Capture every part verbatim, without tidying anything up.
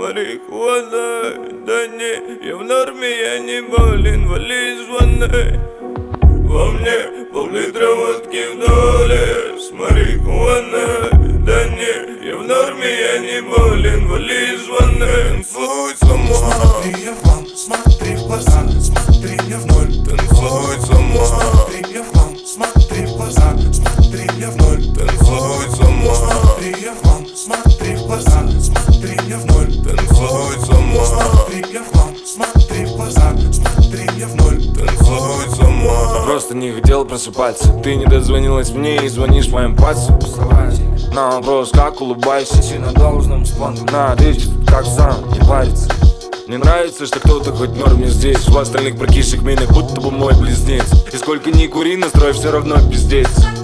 марихуаной. Да не, я в норме, я не болен, вали звони. Во мне пол-литра водки в доле с марихуаной. Да не, я в норме, я не болен, вали звони. Танцуй сама. Смотри, я в хлам, смотри в глаза, смотри, я в ноль. Танцуй сама. Смотри, я в хлам, смотри в глаза, смотри, я в ноль. Танцуй сама. Смотри, я в хлам, смотри в глаза, смотри, я в ноль. Танцуй сама. Смотри, я в хлам, смотри в глаза, смотри, я в ноль. Танцуй сама. Просто не хотел просыпаться. Ты не дозвонилась мне и звонишь моим пальцем. На вопрос, как улыбайся, на должном спонту. На, ответить, как сам, не париться. Мне нравится, что кто-то хоть в норме здесь. У остальных прокисших минах будто бы мой близнец. И сколько ни кури, настрой все равно пиздец.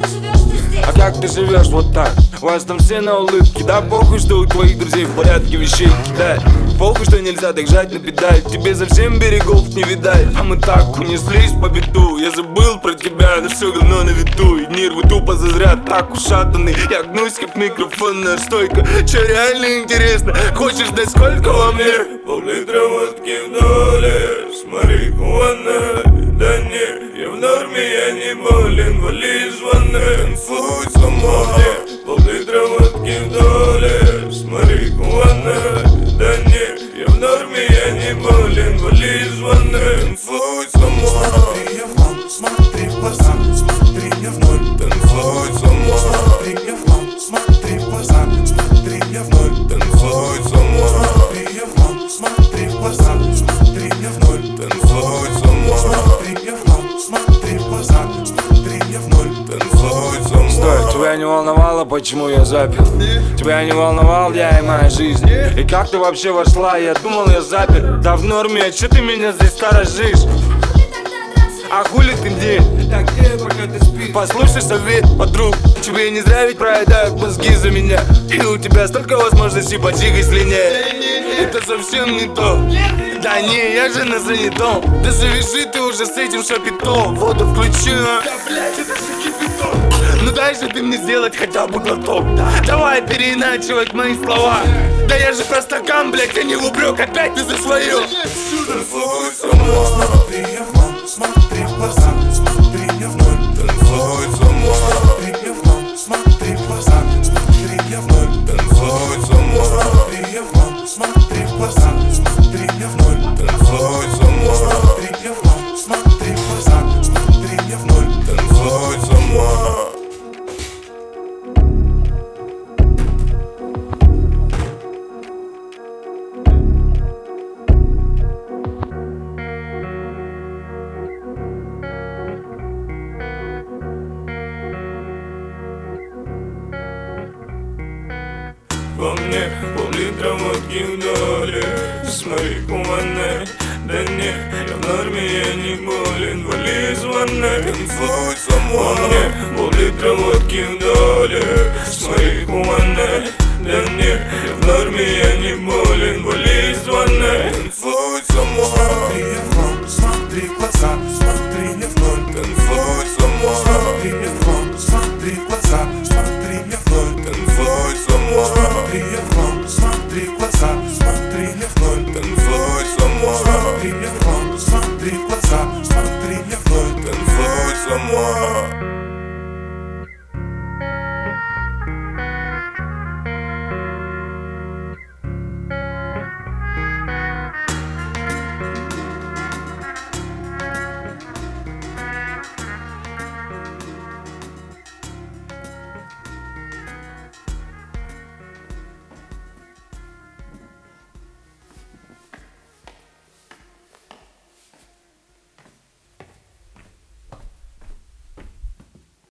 А как ты живешь вот так? У вас там все на улыбке. Да похуй, что у твоих друзей в порядке вещей кидать. Похуй, что нельзя так жать на педаль. Тебе совсем берегов не видать. А мы так унеслись по беду. Я забыл про тебя, но все говно на виду. И нервы тупо зазря так ушатаны. Я гнусь как микрофонная стойка. Че реально интересно? Хочешь знать сколько во мне? Пол-литра водки в доле с марихуаной. Да не, я в норме, я не болен, вали звони. Танцуй сама. Пол-литра водки в доле с марихуаной. Да не, я в норме, я не болен, вали звони. Танцуй сама. Смотри, я в хлам, смотри в глаза, смотри, я в ноль. Танцуй сама. Смотри, я в хлам, смотри в глаза, смотри, я в ноль. Танцуй сама. Смотри, я в хлам, смотри в глаза, смотри, я в ноль. Танцуй сама. Смотри, я в хлам, смотри в глаза, смотри, я в ноль. Танцуй сама. Стой, тебя не волновало, почему я запил? Тебя не волновал я и моя жизнь. И как ты вообще вошла? Я думал, я запер. Да в норме, а чё ты меня здесь сторожишь? А хули ты где? Так где, пока ты спишь? Послушай совет, подруг. Тебе не зря ведь проедают мозги за меня. И у тебя столько возможностей поджигать слиняет. Это совсем не то. Да не, я же на занятом. Да завяжи ты уже с этим шапитом. Воду включи, а? Да блять, это же кипяток. Ну дай же ты мне сделать хотя бы глоток. Давай переиначивать мои слова. Да я же про стакан, блять, а не в упрек. Опять ты за свое. Танцуй сама. Смотри, я в хлам, смотри в глаза, смотри, я в ноль. Танцуй сама. Смотри, я в хлам, смотри в глаза, смотри, я в ноль. Танцуй сама. Смотри, я в хлам, смотри в глаза, смотри, я в ноль. Танцуй сама. Смотри, я в хлам, смотри в глаза, смотри, я в ноль. Танцуй сама. Во мне пол-литра водки в доле с марихуаной. Да не, я в норме, я не болен, вали звони. Танцуй сама. Во мне пол-литра водки в доле с марихуаной. Да не, я в норме, я не болен, вали